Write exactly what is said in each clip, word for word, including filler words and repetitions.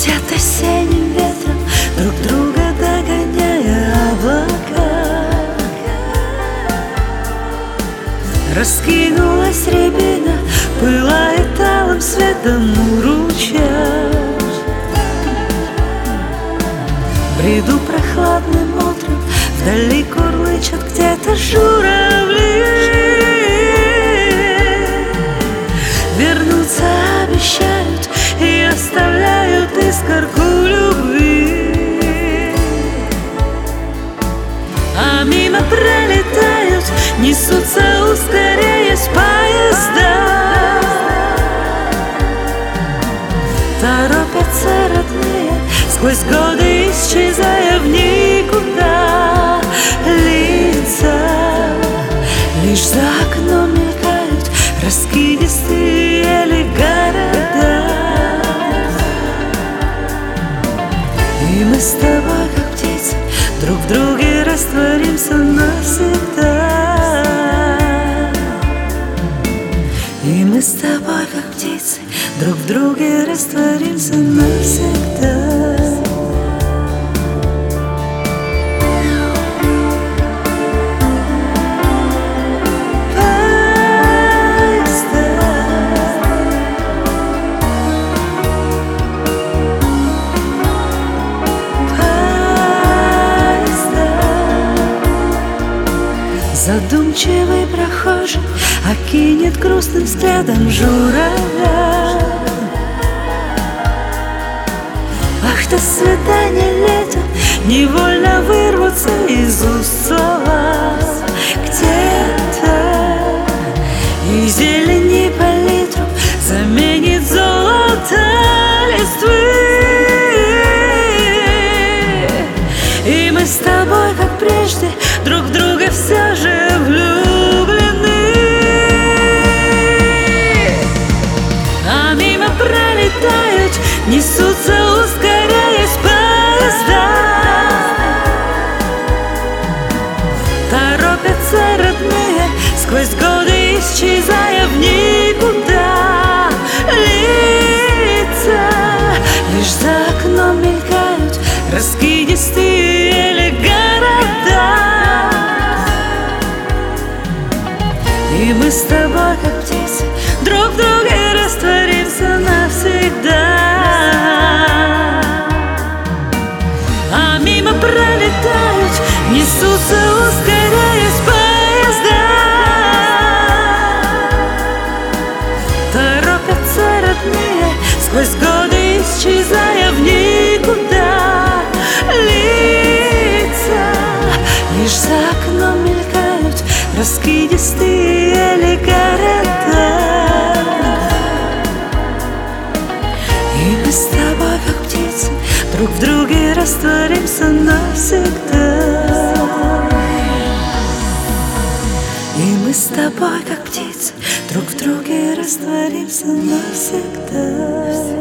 летят осенним ветром, друг друга догоняя облака. Раскинулась рябина, пылает алым светом у ручья. Бреду прохладным утром, вдали курлычат где-то журавли. Вернуться обещают и оставляют искорку любви. А мимо пролетают, несутся ускоряясь поезда. Торопятся родные, сквозь годы исчезая в никуда. Лица лишь за окном мелькают раскидистые ели города. И мы с тобой, как птицы, друг в друге растворимся навсегда. И мы с тобой, как птицы, друг в друге растворимся навсегда. Задумчивый прохожий окинет грустным взглядом журавля. Ах, до свидания летом невольно вырвутся из уст слова. Где-то и зелени палитру заменит золото листвы. И мы с тобой, как прежде, друг в друга все же влюблены. А мимо пролетают, несутся ускоряясь поезда. Торопятся родные, сквозь годы исчезая в никуда. Лица лишь за окном мелькают раскидистые ели города. И мы с тобой, как птицы, друг в друге растворимся навсегда. А мимо пролетают, несутся ускоряясь поезда. Торопятся родные, сквозь годы исчезая в никуда. Лица лишь за окном мелькают раскидистые ели города. И мы с тобой, как птицы, друг в друге растворимся навсегда. И мы с тобой, как птицы, друг в друге растворимся навсегда.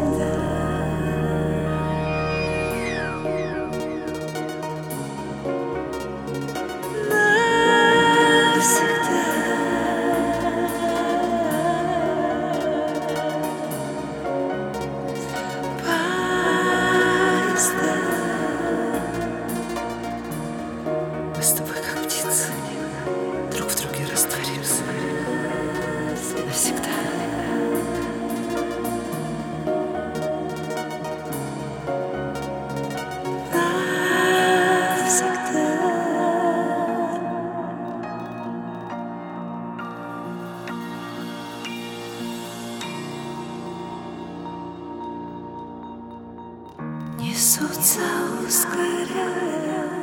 Мы с тобой, как птицы, друг в друге растворимся навсегда. Навсегда. Несутся ускоряя